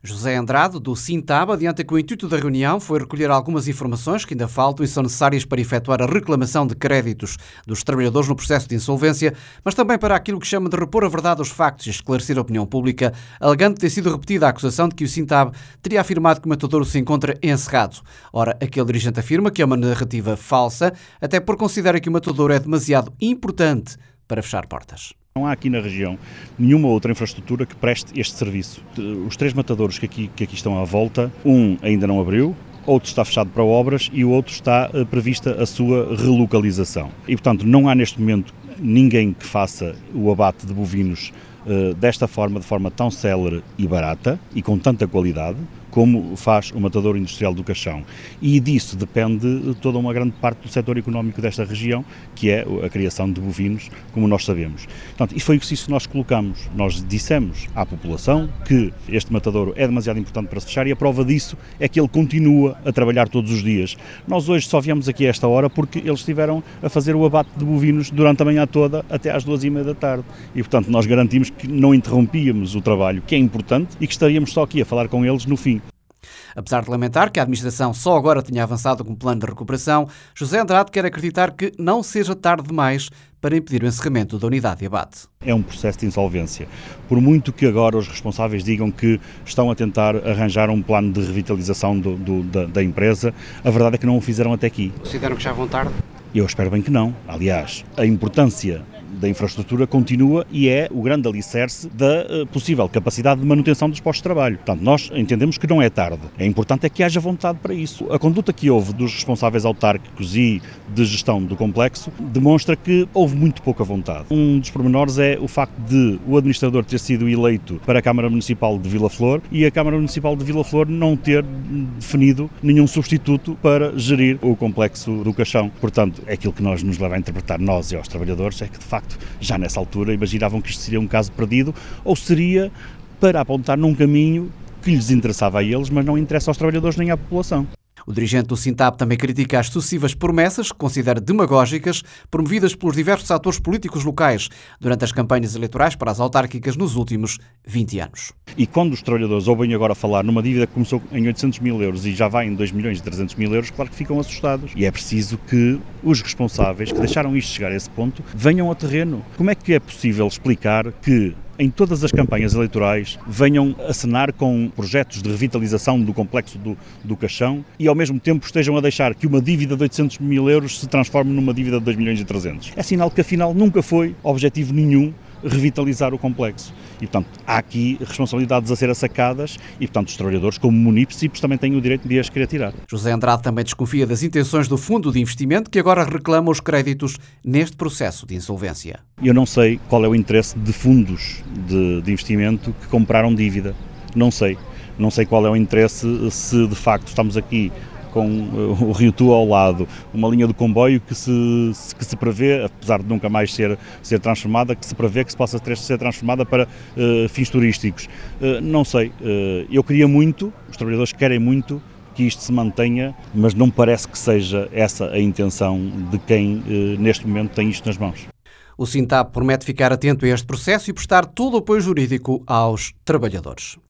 José Andrade, do Sintab, adianta que o intuito da reunião foi recolher algumas informações que ainda faltam e são necessárias para efetuar a reclamação de créditos dos trabalhadores no processo de insolvência, mas também para aquilo que chama de repor a verdade aos factos e esclarecer a opinião pública, alegando ter sido repetida a acusação de que o Sintab teria afirmado que o matadouro se encontra encerrado. Ora, aquele dirigente afirma que é uma narrativa falsa, até porque considera que o matadouro é demasiado importante para fechar portas. Não há aqui na região nenhuma outra infraestrutura que preste este serviço. Os 3 matadouros que aqui estão à volta, um ainda não abriu, outro está fechado para obras e o outro está prevista a sua relocalização. E, portanto, não há neste momento ninguém que faça o abate de bovinos desta forma, de forma tão célere e barata e com tanta qualidade, como faz o Matadouro Industrial do Cachão. E disso depende toda uma grande parte do setor económico desta região, que é a criação de bovinos, como nós sabemos. Portanto, e foi isso que nós colocamos. Nós dissemos à população que este matadouro é demasiado importante para se fechar e a prova disso é que ele continua a trabalhar todos os dias. Nós hoje só viemos aqui a esta hora porque eles estiveram a fazer o abate de bovinos durante a manhã toda até às 2h30 da tarde. E, portanto, nós garantimos que não interrompíamos o trabalho, que é importante, e que estaríamos só aqui a falar com eles no fim. Apesar de lamentar que a administração só agora tenha avançado com o plano de recuperação, José Andrade quer acreditar que não seja tarde demais para impedir o encerramento da unidade de abate. É um processo de insolvência. Por muito que agora os responsáveis digam que estão a tentar arranjar um plano de revitalização da empresa, a verdade é que não o fizeram até aqui. Consideram que já vão tarde? Eu espero bem que não. Aliás, a importância da infraestrutura continua e é o grande alicerce da possível capacidade de manutenção dos postos de trabalho. Portanto, nós entendemos que não é tarde. É importante é que haja vontade para isso. A conduta que houve dos responsáveis autárquicos e de gestão do complexo demonstra que houve muito pouca vontade. Um dos pormenores é o facto de o administrador ter sido eleito para a Câmara Municipal de Vila Flor e a Câmara Municipal de Vila Flor não ter definido nenhum substituto para gerir o complexo do Cachão. Portanto, aquilo que nos leva a interpretar, nós e aos trabalhadores, é que de facto já nessa altura imaginavam que isto seria um caso perdido ou seria para apontar num caminho que lhes interessava a eles, mas não interessa aos trabalhadores nem à população. O dirigente do Sintab também critica as sucessivas promessas, que considera demagógicas, promovidas pelos diversos atores políticos locais durante as campanhas eleitorais para as autárquicas nos últimos 20 anos. E quando os trabalhadores ouvem agora falar numa dívida que começou em 800 mil euros e já vai em 2.300.000 euros, claro que ficam assustados. E é preciso que os responsáveis que deixaram isto chegar a esse ponto venham ao terreno. Como é que é possível explicar que em todas as campanhas eleitorais venham acenar com projetos de revitalização do complexo do Cachão e ao mesmo tempo estejam a deixar que uma dívida de 800 mil euros se transforme numa dívida de 2.300.000? É sinal que afinal nunca foi objetivo nenhum revitalizar o complexo. E, portanto, há aqui responsabilidades a ser assacadas e, portanto, os trabalhadores, como munícipes, também têm o direito de as querer tirar. José Andrade também desconfia das intenções do Fundo de Investimento, que agora reclama os créditos neste processo de insolvência. Eu não sei qual é o interesse de fundos de investimento que compraram dívida. Não sei. Não sei qual é o interesse se, de facto, estamos aqui com o Rio Tua ao lado, uma linha do comboio que se prevê, apesar de nunca mais ser transformada, que se prevê que se possa ser transformada para fins turísticos. Não sei, eu queria muito, os trabalhadores querem muito que isto se mantenha, mas não parece que seja essa a intenção de quem neste momento tem isto nas mãos. O Sintab promete ficar atento a este processo e prestar todo o apoio jurídico aos trabalhadores.